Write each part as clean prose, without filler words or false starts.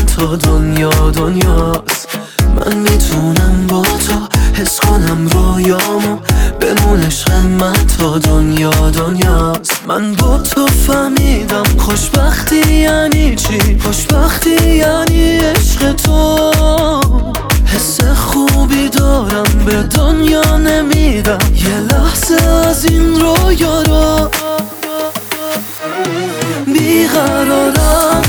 من تا دنیا دنیاست. من میتونم با تو حس کنم رویامو، بمون عشق من تا دنیا دنیاست. من با تو فهمیدم خوشبختی یعنی چی، خوشبختی یعنی عشق تو. حس خوبی دارم به دنیا نمیدم یه لحظه از این رویا رو. بیقرارم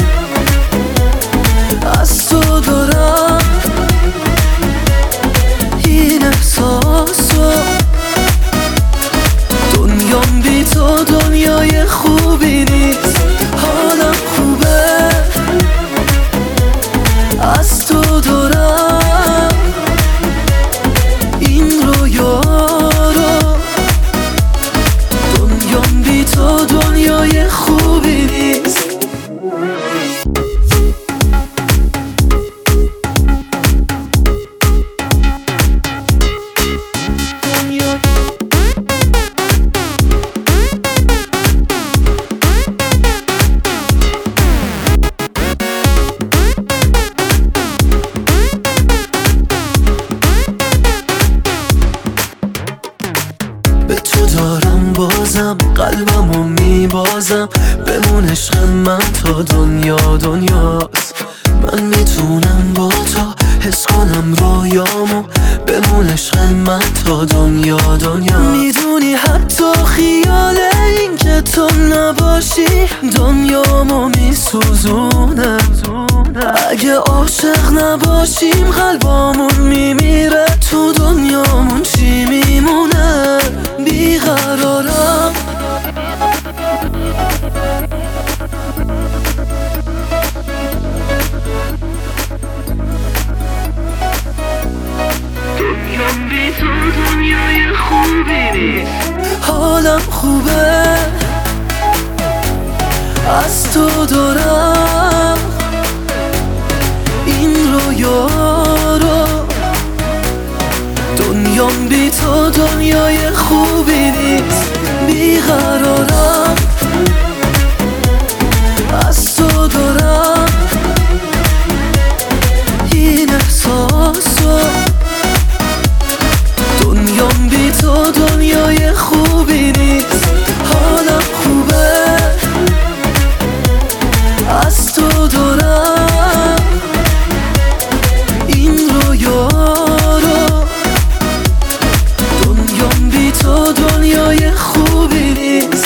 از تو دارم این احساسو، دنیام بی تو دنیای خوبی نیست. حالم خوبه از تو دارم این رویا رو، دنیام بی تو دنیای خوبی نیست. به تو دارم بازم قلبمو میبازم، بمون عشق من تا دنیا دنیاست. من میتونم با تو حس کنم رویامو، بمون عشق من تا دنیا دنیا. میدونی حتی خیال این که تو نباشی دنیامو میسوزونه. اگه عاشق نباشیم قلبامون میمیره، تو دنیامون چی میمونه؟ بیقرارم دنیام بی تو دنیای خوبی نیست. حالم خوبه از تو دارم این رویا رو، دنیام بی تو دنیای خوبی نیست. بیقرارم از تو دارم این احساسو، دنیام بی تو دنیای خوبی نیست. حالم خوبه از تو دارم این رویا رو، دنیام بی تو دنیای خوبی نیست.